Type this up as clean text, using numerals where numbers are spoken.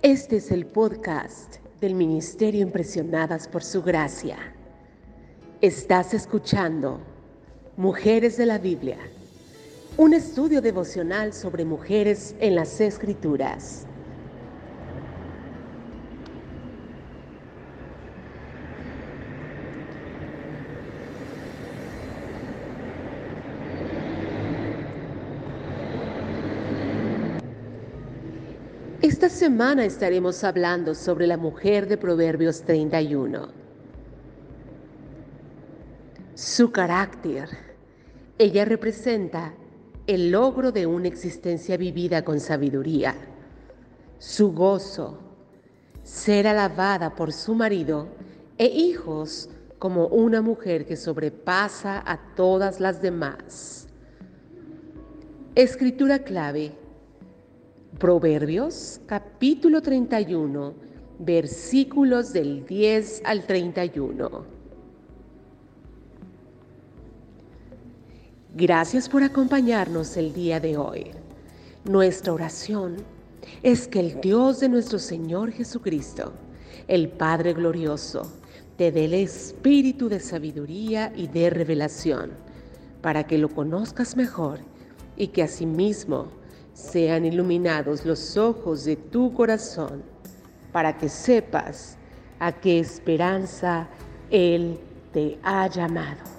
Este es el podcast del Ministerio Impresionadas por Su Gracia. Estás escuchando Mujeres de la Biblia, un estudio devocional sobre mujeres en las Escrituras. Esta semana estaremos hablando sobre la mujer de Proverbios 31. Su carácter. Ella representa el logro de una existencia vivida con sabiduría. Su gozo. Ser alabada por su marido e hijos como una mujer que sobrepasa a todas las demás. Escritura clave. Proverbios capítulo 31, versículos del 10 al 31. Gracias por acompañarnos el día de hoy. Nuestra oración es que el Dios de nuestro Señor Jesucristo, el Padre glorioso, te dé el espíritu de sabiduría y de revelación para que lo conozcas mejor y que asimismo sean iluminados los ojos de tu corazón para que sepas a qué esperanza Él te ha llamado.